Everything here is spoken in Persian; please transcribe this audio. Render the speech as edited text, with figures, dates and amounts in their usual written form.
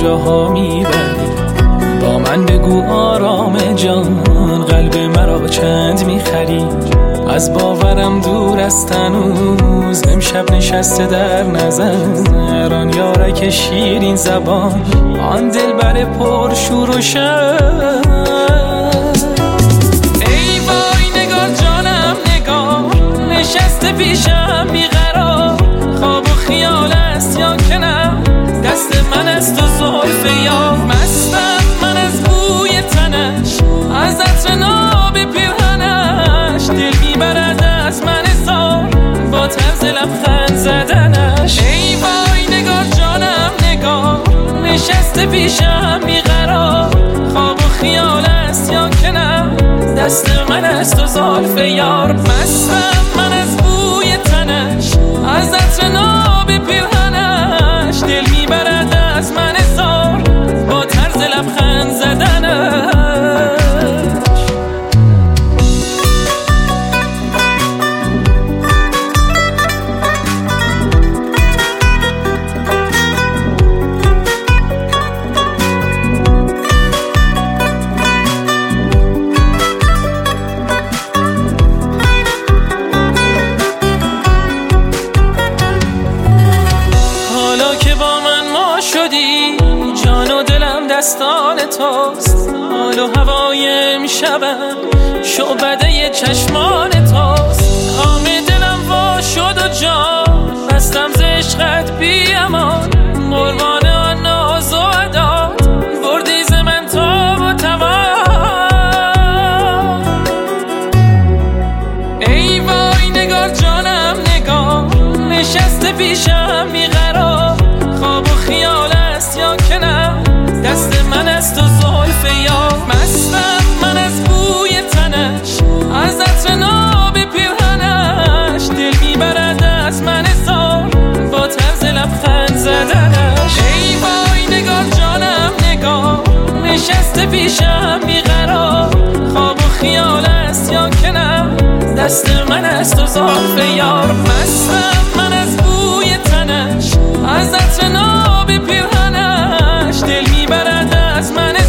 کجاها میبری؟ با من بگو آرام جان، قلب مرا چند میخری؟ از باورم دور است هنوز، امشب نشسته در نظر آن یارک شیرین زبان، آن دلبر پر شور و شر. ای وای نگار جانم نگار، نشسته پیشم بیقرار، خواب و خیال است یا که نه؟ دست من است و زلف یار، مستم من از بوی تنش، از عطر ناب پیرهنش، دل میبرد از من زار با طرز لبخند زدنش. ای وای نگار جانم نگار، نشسته پیشم بیقرار، خواب و خیال است یا که نه؟ دست من است و زلف یار، مستم من از بوی تنش، از عطر ناب پیرهنش، دل میبرد از من زار با طرز لبخند زدنش. جان و دلم دستان توست، حال و هوای امشبم شعبده چشمان توست، کام دلم وا شد و جان بستم ز عشقت بی امان، قربان آن ناز و عدات بردی ز من تاب و توان. ای وای نگار جانم نگار، نشسته پیشم بیقرار، خواب و خیال است یا که نه؟ دست من است و زلف یار، مستم من از بوی تنش، از عطر ناب پیرهنش، دل میبرد از من زار با طرز لبخند زدنش. ای وای نگار جانم نگار، نشسته پیشم بیقرار، خواب و خیال است یا که نه؟ دست من است و زلف یار، مستم من از بوی تنش، از عطر ناب پیرهنش، دل میبرد از من